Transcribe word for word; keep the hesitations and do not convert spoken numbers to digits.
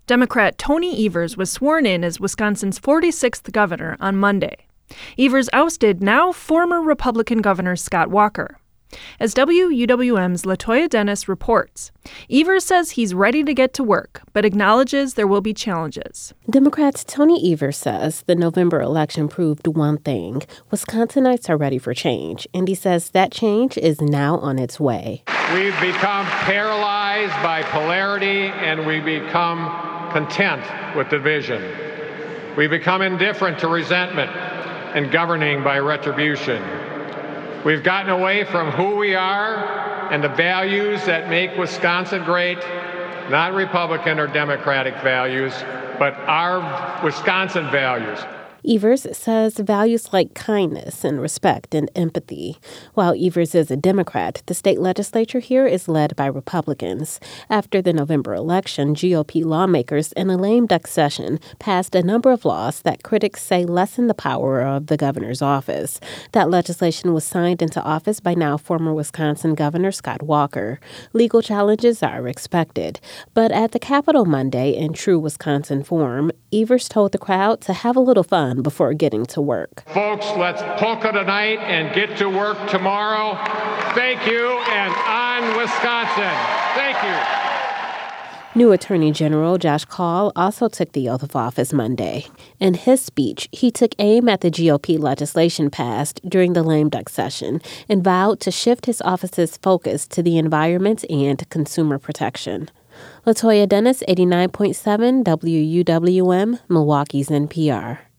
Democrat Tony Evers was sworn in as Wisconsin's forty-sixth governor on Monday. Evers ousted now former Republican Governor Scott Walker. As W U W M's Latoya Dennis reports, Evers says he's ready to get to work, but acknowledges there will be challenges. Democrat Tony Evers says the November election proved one thing. Wisconsinites are ready for change, and he says that change is now on its way. We've become paralyzed by polarity, and we become content with division. We become indifferent to resentment and governing by retribution. We've gotten away from who we are and the values that make Wisconsin great, not Republican or Democratic values, but our Wisconsin values. Evers says values like kindness and respect and empathy. While Evers is a Democrat, the state legislature here is led by Republicans. After the November election, G O P lawmakers in a lame duck session passed a number of laws that critics say lessen the power of the governor's office. That legislation was signed into office by now former Wisconsin Governor Scott Walker. Legal challenges are expected. But at the Capitol Monday, in true Wisconsin form, Evers told the crowd to have a little fun before getting to work. Folks, let's polka tonight and get to work tomorrow. Thank you, and on Wisconsin. Thank you. New Attorney General Josh Kaul also took the oath of office Monday. In his speech, he took aim at the G O P legislation passed during the lame duck session and vowed to shift his office's focus to the environment and consumer protection. Latoya Dennis, eighty-nine point seven W U W M, Milwaukee's N P R.